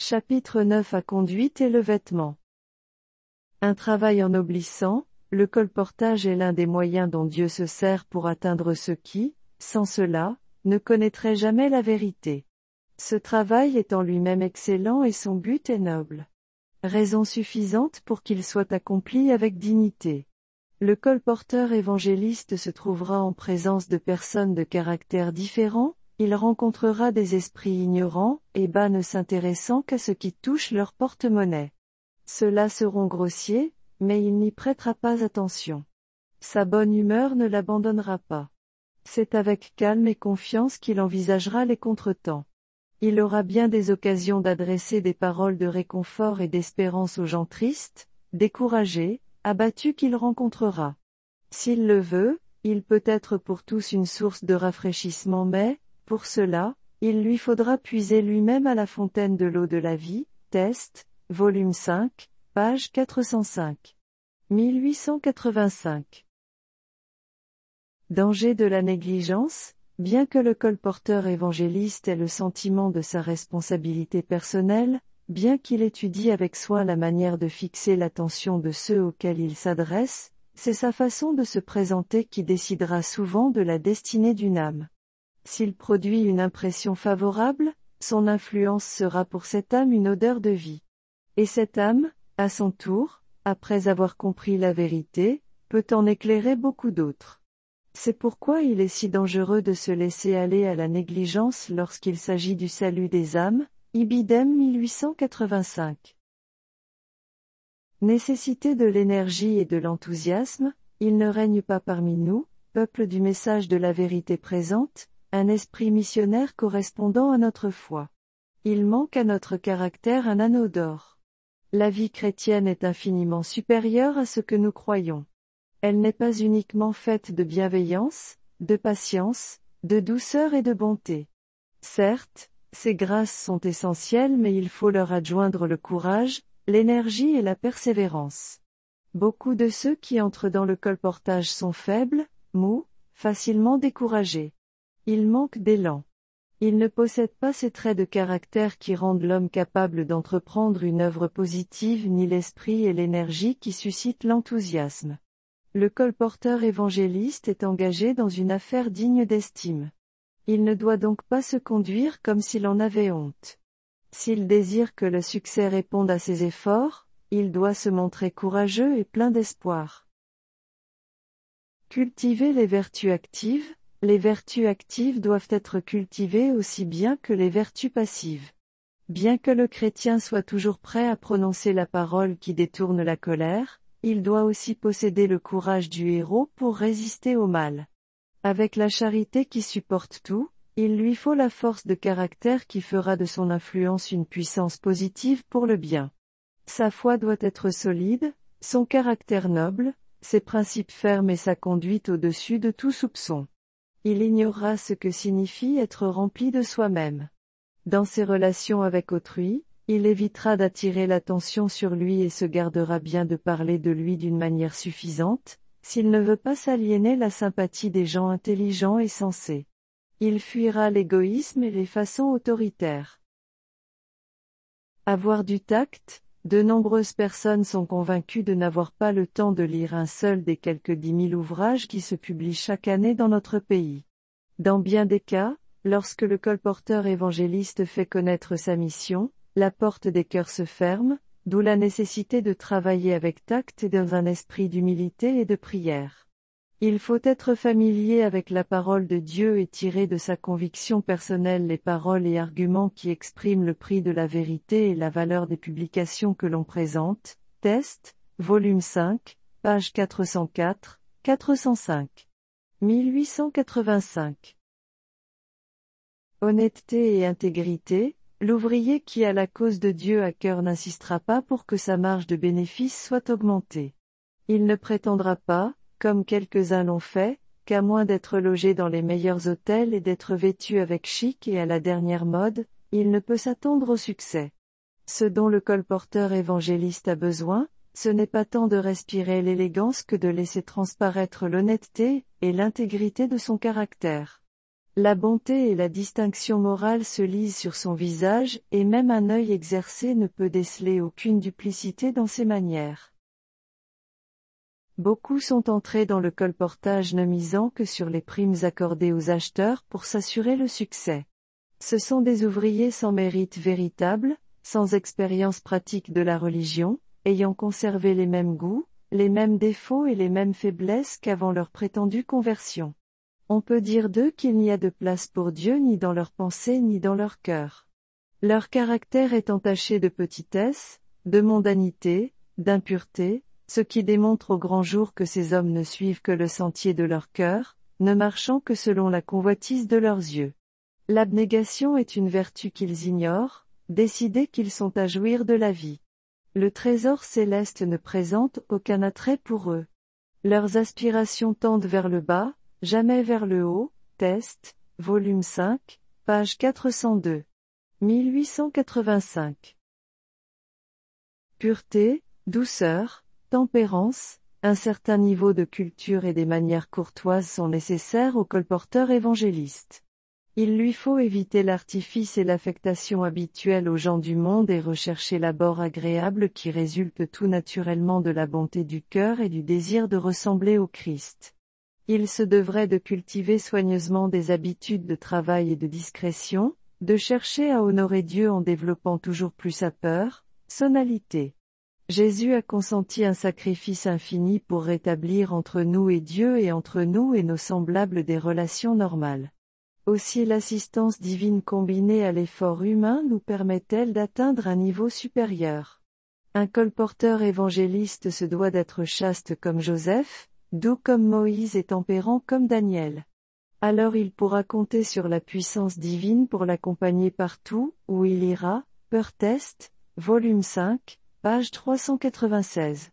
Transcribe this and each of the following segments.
Chapitre 9 à conduite et le vêtement. Un travail ennoblissant, le colportage est l'un des moyens dont Dieu se sert pour atteindre ceux qui, sans cela, ne connaîtraient jamais la vérité. Ce travail est en lui-même excellent et son but est noble. Raison suffisante pour qu'il soit accompli avec dignité. Le colporteur évangéliste se trouvera en présence de personnes de caractères différents, il rencontrera des esprits ignorants et bas ne s'intéressant qu'à ce qui touche leur porte-monnaie. Ceux-là seront grossiers, mais il n'y prêtera pas attention. Sa bonne humeur ne l'abandonnera pas. C'est avec calme et confiance qu'il envisagera les contretemps. Il aura bien des occasions d'adresser des paroles de réconfort et d'espérance aux gens tristes, découragés, abattus qu'il rencontrera. S'il le veut, il peut être pour tous une source de rafraîchissement mais, pour cela, il lui faudra puiser lui-même à la fontaine de l'eau de la vie, Test, volume 5, page 405. 1885. Danger de la négligence. Bien que le colporteur évangéliste ait le sentiment de sa responsabilité personnelle, bien qu'il étudie avec soin la manière de fixer l'attention de ceux auxquels il s'adresse, c'est sa façon de se présenter qui décidera souvent de la destinée d'une âme. S'il produit une impression favorable, son influence sera pour cette âme une odeur de vie. Et cette âme, à son tour, après avoir compris la vérité, peut en éclairer beaucoup d'autres. C'est pourquoi il est si dangereux de se laisser aller à la négligence lorsqu'il s'agit du salut des âmes, Ibidem 1885. Nécessité de l'énergie et de l'enthousiasme, il ne règne pas parmi nous, peuple du message de la vérité présente, un esprit missionnaire correspondant à notre foi. Il manque à notre caractère un anneau d'or. La vie chrétienne est infiniment supérieure à ce que nous croyons. Elle n'est pas uniquement faite de bienveillance, de patience, de douceur et de bonté. Certes, ces grâces sont essentielles mais il faut leur adjoindre le courage, l'énergie et la persévérance. Beaucoup de ceux qui entrent dans le colportage sont faibles, mous, facilement découragés. Ils manquent d'élan. Ils ne possèdent pas ces traits de caractère qui rendent l'homme capable d'entreprendre une œuvre positive ni l'esprit et l'énergie qui suscitent l'enthousiasme. Le colporteur évangéliste est engagé dans une affaire digne d'estime. Il ne doit donc pas se conduire comme s'il en avait honte. S'il désire que le succès réponde à ses efforts, il doit se montrer courageux et plein d'espoir. Cultiver les vertus actives. Les vertus actives doivent être cultivées aussi bien que les vertus passives. Bien que le chrétien soit toujours prêt à prononcer la parole qui détourne la colère, il doit aussi posséder le courage du héros pour résister au mal. Avec la charité qui supporte tout, il lui faut la force de caractère qui fera de son influence une puissance positive pour le bien. Sa foi doit être solide, son caractère noble, ses principes fermes et sa conduite au-dessus de tout soupçon. Il ignorera ce que signifie être rempli de soi-même. Dans ses relations avec autrui, il évitera d'attirer l'attention sur lui et se gardera bien de parler de lui d'une manière suffisante, s'il ne veut pas s'aliéner la sympathie des gens intelligents et sensés. Il fuira l'égoïsme et les façons autoritaires. Avoir du tact. De nombreuses personnes sont convaincues de n'avoir pas le temps de lire un seul des quelques 10 000 ouvrages qui se publient chaque année dans notre pays. Dans bien des cas, lorsque le colporteur évangéliste fait connaître sa mission, la porte des cœurs se ferme, d'où la nécessité de travailler avec tact et dans un esprit d'humilité et de prière. Il faut être familier avec la parole de Dieu et tirer de sa conviction personnelle les paroles et arguments qui expriment le prix de la vérité et la valeur des publications que l'on présente. Test, volume 5, page 404, 405. 1885. Honnêteté et intégrité. L'ouvrier qui a la cause de Dieu à cœur n'insistera pas pour que sa marge de bénéfice soit augmentée. Il ne prétendra pas, comme quelques-uns l'ont fait, qu'à moins d'être logé dans les meilleurs hôtels et d'être vêtu avec chic et à la dernière mode, il ne peut s'attendre au succès. Ce dont le colporteur évangéliste a besoin, ce n'est pas tant de respirer l'élégance que de laisser transparaître l'honnêteté et l'intégrité de son caractère. La bonté et la distinction morale se lisent sur son visage, et même un œil exercé ne peut déceler aucune duplicité dans ses manières. Beaucoup sont entrés dans le colportage ne misant que sur les primes accordées aux acheteurs pour s'assurer le succès. Ce sont des ouvriers sans mérite véritable, sans expérience pratique de la religion, ayant conservé les mêmes goûts, les mêmes défauts et les mêmes faiblesses qu'avant leur prétendue conversion. On peut dire d'eux qu'il n'y a de place pour Dieu ni dans leurs pensées ni dans leur cœur. Leur caractère est entaché de petitesse, de mondanité, d'impureté, ce qui démontre au grand jour que ces hommes ne suivent que le sentier de leur cœur, ne marchant que selon la convoitise de leurs yeux. L'abnégation est une vertu qu'ils ignorent, décidés qu'ils sont à jouir de la vie. Le trésor céleste ne présente aucun attrait pour eux. Leurs aspirations tendent vers le bas, jamais vers le haut. Test, volume 5, page 402. 1885. Pureté, douceur, tempérance, un certain niveau de culture et des manières courtoises sont nécessaires au colporteur évangéliste. Il lui faut éviter l'artifice et l'affectation habituelle aux gens du monde et rechercher l'abord agréable qui résulte tout naturellement de la bonté du cœur et du désir de ressembler au Christ. Il se devrait de cultiver soigneusement des habitudes de travail et de discrétion, de chercher à honorer Dieu en développant toujours plus sa personnalité. Jésus a consenti un sacrifice infini pour rétablir entre nous et Dieu et entre nous et nos semblables des relations normales. Aussi l'assistance divine combinée à l'effort humain nous permet-elle d'atteindre un niveau supérieur. Un colporteur évangéliste se doit d'être chaste comme Joseph, doux comme Moïse et tempérant comme Daniel. Alors il pourra compter sur la puissance divine pour l'accompagner partout où il ira. Test, volume 5, page 396.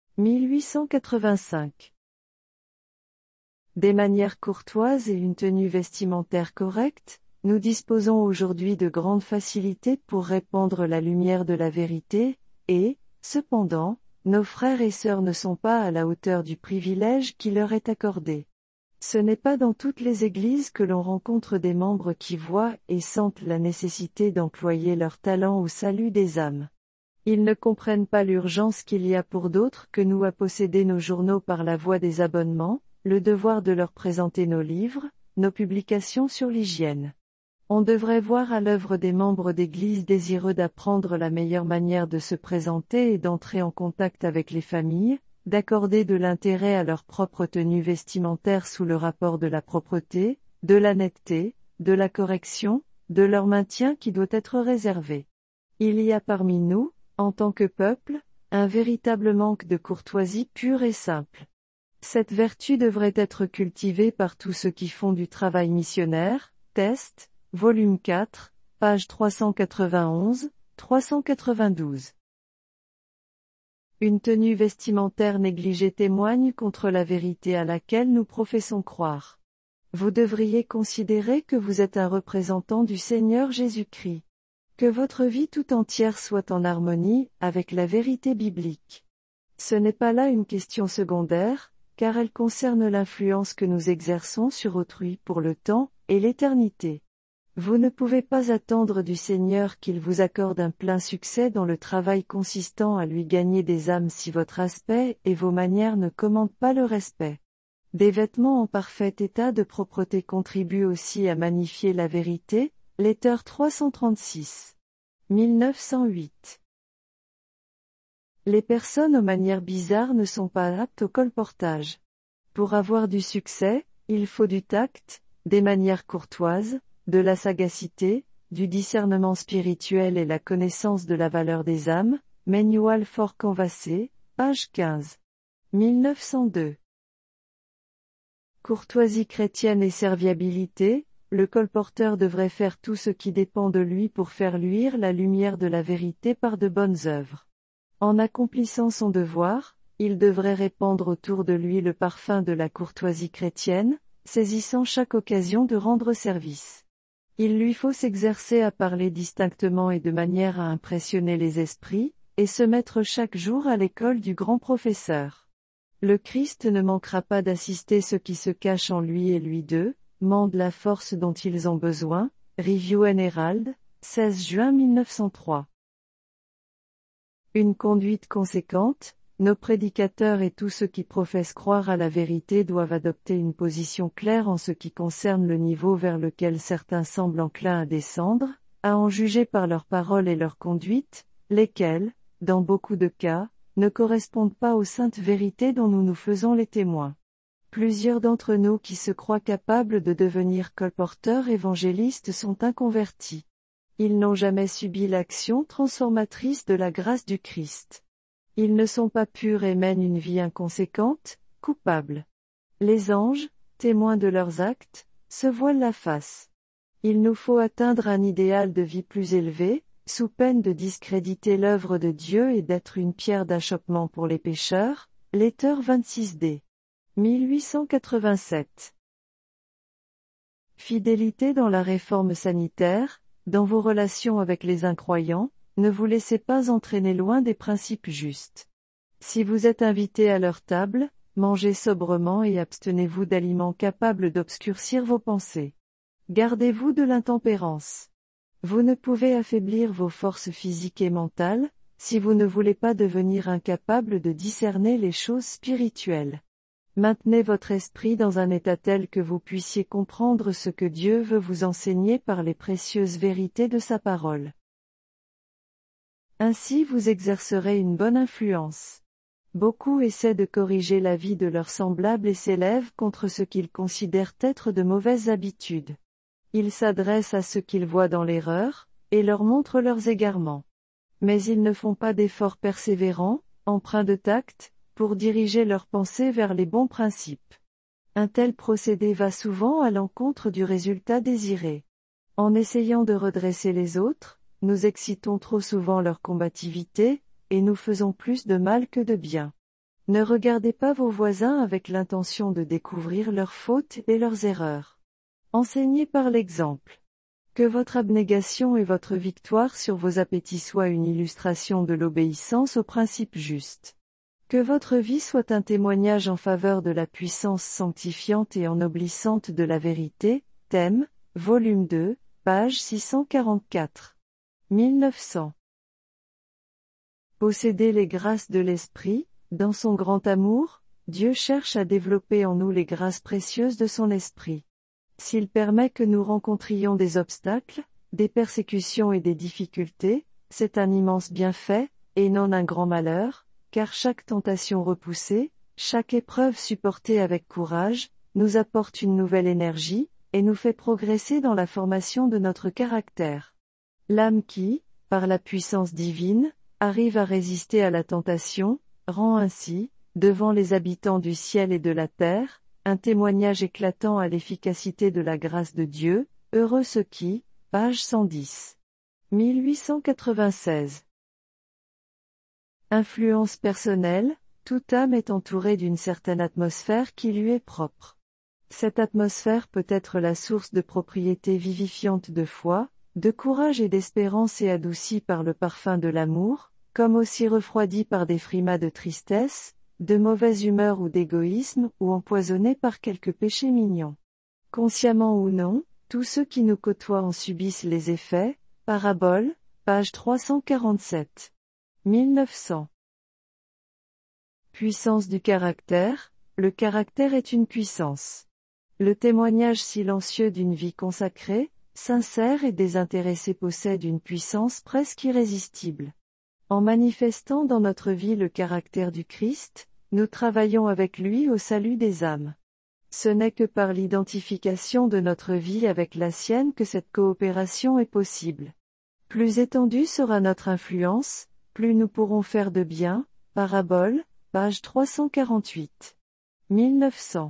1885. Des manières courtoises et une tenue vestimentaire correcte, nous disposons aujourd'hui de grandes facilités pour répandre la lumière de la vérité, et, cependant, nos frères et sœurs ne sont pas à la hauteur du privilège qui leur est accordé. Ce n'est pas dans toutes les églises que l'on rencontre des membres qui voient et sentent la nécessité d'employer leur talent au salut des âmes. Ils ne comprennent pas l'urgence qu'il y a pour d'autres que nous à posséder nos journaux par la voie des abonnements, le devoir de leur présenter nos livres, nos publications sur l'hygiène. On devrait voir à l'œuvre des membres d'église désireux d'apprendre la meilleure manière de se présenter et d'entrer en contact avec les familles, d'accorder de l'intérêt à leur propre tenue vestimentaire sous le rapport de la propreté, de la netteté, de la correction, de leur maintien qui doit être réservé. Il y a parmi nous, en tant que peuple, un véritable manque de courtoisie pure et simple. Cette vertu devrait être cultivée par tous ceux qui font du travail missionnaire. Test, volume 4, page 391, 392. Une tenue vestimentaire négligée témoigne contre la vérité à laquelle nous professons croire. Vous devriez considérer que vous êtes un représentant du Seigneur Jésus-Christ. Que votre vie tout entière soit en harmonie avec la vérité biblique. Ce n'est pas là une question secondaire, car elle concerne l'influence que nous exerçons sur autrui pour le temps et l'éternité. Vous ne pouvez pas attendre du Seigneur qu'il vous accorde un plein succès dans le travail consistant à lui gagner des âmes si votre aspect et vos manières ne commandent pas le respect. Des vêtements en parfait état de propreté contribuent aussi à magnifier la vérité. Lettre 336. 1908. Les personnes aux manières bizarres ne sont pas aptes au colportage. Pour avoir du succès, il faut du tact, des manières courtoises, de la sagacité, du discernement spirituel et la connaissance de la valeur des âmes. Manual for Canvassé, page 15. 1902. Courtoisie chrétienne et serviabilité. Le colporteur devrait faire tout ce qui dépend de lui pour faire luire la lumière de la vérité par de bonnes œuvres. En accomplissant son devoir, il devrait répandre autour de lui le parfum de la courtoisie chrétienne, saisissant chaque occasion de rendre service. Il lui faut s'exercer à parler distinctement et de manière à impressionner les esprits, et se mettre chaque jour à l'école du grand professeur. Le Christ ne manquera pas d'assister ceux qui se cachent en lui et lui d'eux. mandent la force dont ils ont besoin. Review and Herald, 16 juin 1903. Une conduite conséquente, nos prédicateurs et tous ceux qui professent croire à la vérité doivent adopter une position claire en ce qui concerne le niveau vers lequel certains semblent enclins à descendre, à en juger par leurs paroles et leur conduite, lesquelles, dans beaucoup de cas, ne correspondent pas aux saintes vérités dont nous nous faisons les témoins. Plusieurs d'entre nous qui se croient capables de devenir colporteurs évangélistes sont inconvertis. Ils n'ont jamais subi l'action transformatrice de la grâce du Christ. Ils ne sont pas purs et mènent une vie inconséquente, coupable. Les anges, témoins de leurs actes, se voilent la face. Il nous faut atteindre un idéal de vie plus élevé, sous peine de discréditer l'œuvre de Dieu et d'être une pierre d'achoppement pour les pécheurs. Lettre 26d. 1887. Fidélité dans la réforme sanitaire, dans vos relations avec les incroyants, ne vous laissez pas entraîner loin des principes justes. Si vous êtes invité à leur table, mangez sobrement et abstenez-vous d'aliments capables d'obscurcir vos pensées. Gardez-vous de l'intempérance. Vous ne pouvez affaiblir vos forces physiques et mentales, si vous ne voulez pas devenir incapable de discerner les choses spirituelles. Maintenez votre esprit dans un état tel que vous puissiez comprendre ce que Dieu veut vous enseigner par les précieuses vérités de sa parole. Ainsi vous exercerez une bonne influence. Beaucoup essaient de corriger la vie de leurs semblables et s'élèvent contre ce qu'ils considèrent être de mauvaises habitudes. Ils s'adressent à ceux qu'ils voient dans l'erreur, et leur montrent leurs égarements. Mais ils ne font pas d'efforts persévérants, empreints de tact, pour diriger leurs pensées vers les bons principes. Un tel procédé va souvent à l'encontre du résultat désiré. En essayant de redresser les autres, nous excitons trop souvent leur combativité, et nous faisons plus de mal que de bien. Ne regardez pas vos voisins avec l'intention de découvrir leurs fautes et leurs erreurs. Enseignez par l'exemple. Que votre abnégation et votre victoire sur vos appétits soient une illustration de l'obéissance aux principes justes. Que votre vie soit un témoignage en faveur de la puissance sanctifiante et ennoblissante de la vérité. Thème, volume 2, page 644. 1900. Posséder les grâces de l'Esprit, dans son grand amour, Dieu cherche à développer en nous les grâces précieuses de son Esprit. S'il permet que nous rencontrions des obstacles, des persécutions et des difficultés, c'est un immense bienfait, et non un grand malheur, car chaque tentation repoussée, chaque épreuve supportée avec courage, nous apporte une nouvelle énergie, et nous fait progresser dans la formation de notre caractère. L'âme qui, par la puissance divine, arrive à résister à la tentation, rend ainsi, devant les habitants du ciel et de la terre, un témoignage éclatant à l'efficacité de la grâce de Dieu. Heureux ceux qui, page 110. 1896. Influence personnelle, toute âme est entourée d'une certaine atmosphère qui lui est propre. Cette atmosphère peut être la source de propriétés vivifiantes de foi, de courage et d'espérance et adoucie par le parfum de l'amour, comme aussi refroidie par des frimas de tristesse, de mauvaise humeur ou d'égoïsme, ou empoisonnée par quelques péchés mignons. Consciemment ou non, tous ceux qui nous côtoient en subissent les effets. Parabole, page 347. 1900. Puissance du caractère, le caractère est une puissance. Le témoignage silencieux d'une vie consacrée, sincère et désintéressée possède une puissance presque irrésistible. En manifestant dans notre vie le caractère du Christ, nous travaillons avec lui au salut des âmes. Ce n'est que par l'identification de notre vie avec la sienne que cette coopération est possible. Plus étendue sera notre influence, plus nous pourrons faire de bien. Parabole, page 348. 1900.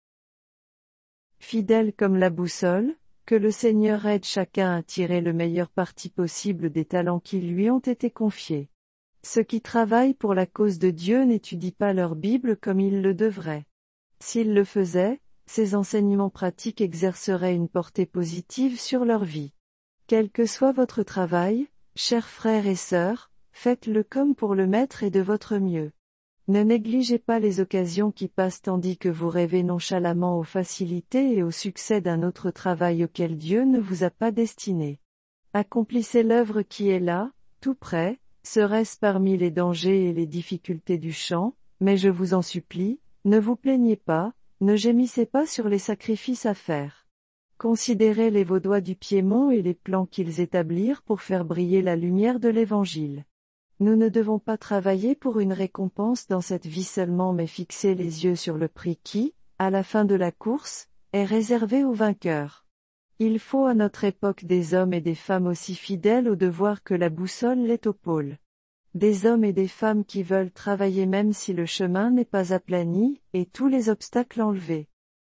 Fidèle comme la boussole, que le Seigneur aide chacun à tirer le meilleur parti possible des talents qui lui ont été confiés. Ceux qui travaillent pour la cause de Dieu n'étudient pas leur Bible comme ils le devraient. S'ils le faisaient, ces enseignements pratiques exerceraient une portée positive sur leur vie. Quel que soit votre travail, chers frères et sœurs, faites-le comme pour le Maître et de votre mieux. Ne négligez pas les occasions qui passent tandis que vous rêvez nonchalamment aux facilités et au succès d'un autre travail auquel Dieu ne vous a pas destiné. Accomplissez l'œuvre qui est là, tout près, serait-ce parmi les dangers et les difficultés du champ, mais je vous en supplie, ne vous plaignez pas, ne gémissez pas sur les sacrifices à faire. Considérez les Vaudois du Piémont et les plans qu'ils établirent pour faire briller la lumière de l'Évangile. Nous ne devons pas travailler pour une récompense dans cette vie seulement mais fixer les yeux sur le prix qui, à la fin de la course, est réservé aux vainqueurs. Il faut à notre époque des hommes et des femmes aussi fidèles au devoir que la boussole l'est au pôle. Des hommes et des femmes qui veulent travailler même si le chemin n'est pas aplani, et tous les obstacles enlevés.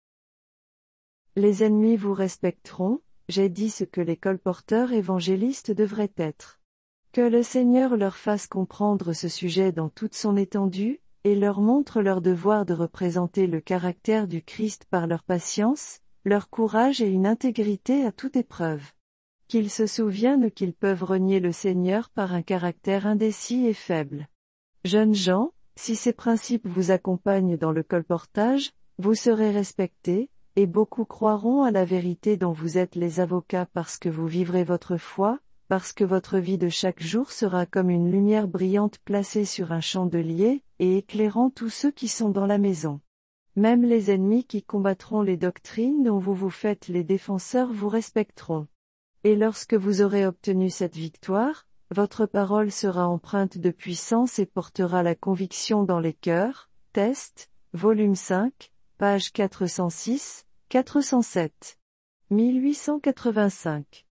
Les ennemis vous respecteront, j'ai dit ce que les colporteurs évangélistes devraient être. Que le Seigneur leur fasse comprendre ce sujet dans toute son étendue, et leur montre leur devoir de représenter le caractère du Christ par leur patience, leur courage et une intégrité à toute épreuve. Qu'ils se souviennent qu'ils peuvent renier le Seigneur par un caractère indécis et faible. Jeunes gens, si ces principes vous accompagnent dans le colportage, vous serez respectés, et beaucoup croiront à la vérité dont vous êtes les avocats parce que vous vivrez votre foi, parce que votre vie de chaque jour sera comme une lumière brillante placée sur un chandelier, et éclairant tous ceux qui sont dans la maison. Même les ennemis qui combattront les doctrines dont vous vous faites les défenseurs vous respecteront. Et lorsque vous aurez obtenu cette victoire, votre parole sera empreinte de puissance et portera la conviction dans les cœurs. Test, volume 5, page 406, 407. 1885.